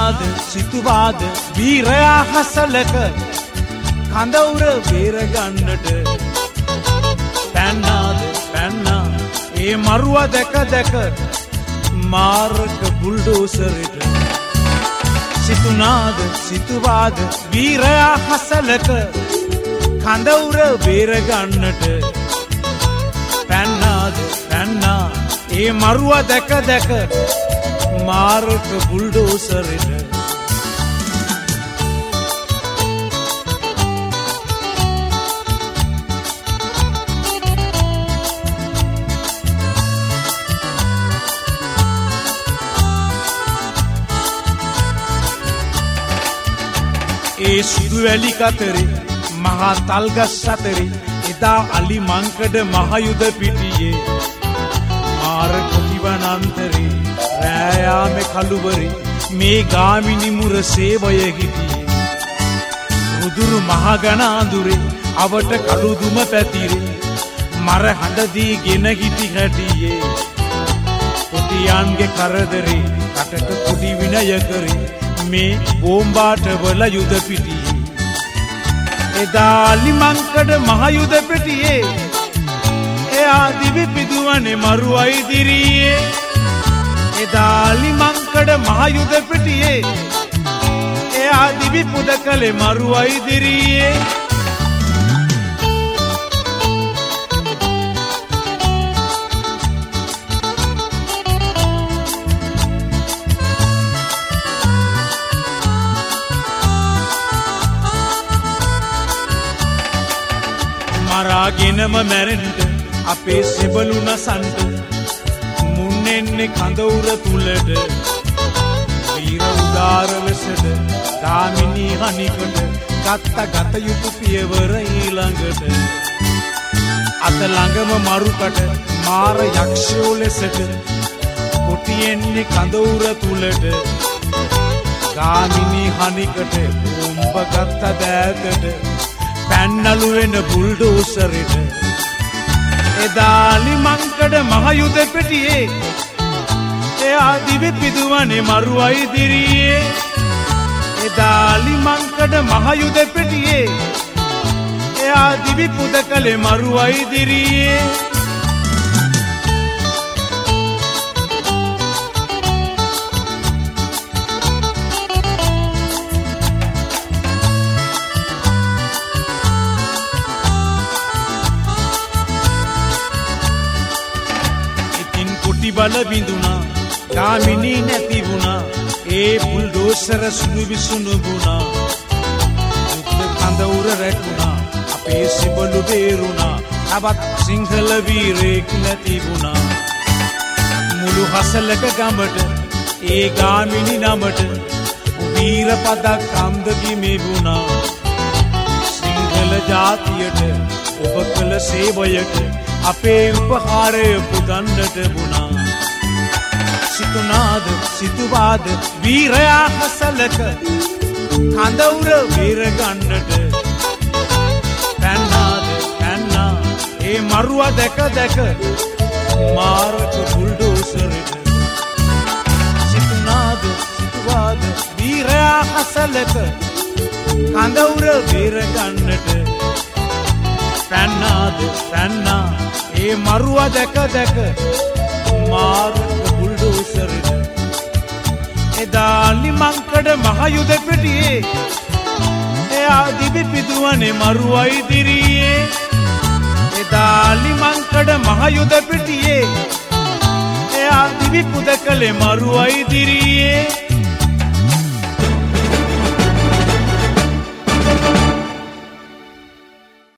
සිතුනාද සිතුවාද වීරයා හසලක කඳවුර බේරගන්නට පැන්නාද පැන්නා ඒ මරුව දැක දැක මාර්ග බුල්ඩෝසරට සිතුනාද සිතුවාද වීරයා හසලක කඳවුර බේරගන්නට පැන්නාද පැන්නා ඒ මරුව දැක දැක මාර්ග බුල්ඩෝසරට ඒ සුදු වැලි කතරේ මහා තල්ගස් අතරේ එදා අලි මංකඩ මහයුද පිටියේ මාර කොටිවනන්තරේ රෑයාමේ කළුවරේ මේ ගාමිණි මුර සේවය හිටියේ රුදුරු මහගණ අඳුරේ අවට කළුදුම පැතිරේ මර හඬදී ගෙන හිටි හැටියේ කොටියන්ගේ කරදරේ රටට කුඩි විනය කරේ මේ බෝම්බාට වල යුද පිටියේ එදා අලිමංකඩ මහයුද පිටියේ එයා දිවි පිදුවනේ මරුවයි දිරියේ එදා අලිමංකඩ මහයුද පිටියේ එයා දිවි පුදකලේ මරුවයි දිරියේ මරාගෙනම මැරෙන්ට අපේ සෙබළු නසන්ට මුන්නෙන්නේ කඳවුර තුලට වීර උදාර ලෙසට ගාමිණී හනිකට ගත යුතු පියවර ඊළඟට අත ළඟම මරුකට මාර යක්ෂයෝ ලෙසට කොටියෙන්නේ කඳවුර තුලට ගාමිණී හනිකට උඹ ගත්ත දෑතට පැන්නලු වෙන බුල්ඩෝසරට එදා අලිමංකඩ මහයුද පිටියේ එයා දිවි පිදුවනේ මරුවයි දිරියේ එදා අලිමංකඩ මහයුද පිටියේ එයා දිවි පුදකලේ මරුවයි දිරියේ බල බිඳුනා ගාමිණී නැති වුණා ඒ බුල්ඩෝසර සුළු විසුණු වුණා යුද්ධ කඳවුර රැකුණා අපේ සිබළු බේරුණා තවත් සිංහල වීරයෙක් නැති වුණා මුළු හසලක ගමට ඒ ගාමිණී නමට වීර පදක් අම්දකි මේ වුණා සිංහල ජාතියට ඔබ කළ සේවයට අපේ උපහාරය පුදන්නට වුණා සිතුනාද සිතුවාද වීරයා හසලක කඳවුර බේරගන්නට පැන්නාද පැන්නා ඒ මරුව දැක දැක මාරක බුල්ඩෝසරට සිතුනාද සිතුවාද වීරයා හසලක කඳවුර බේරගන්නට පැන්නාද පැන්නා ඒ මරුව දැක දැක මාරක බුල්ඩෝසරට එදා අලිමංකඩ මහයුද පිටියේ එයා දිවි පිදුවනේ මරුවයි දිරියේ එදා අලිමංකඩ මහයුද පිටියේ එයා දිවි පුදකලේ මරුවයි දිරියේ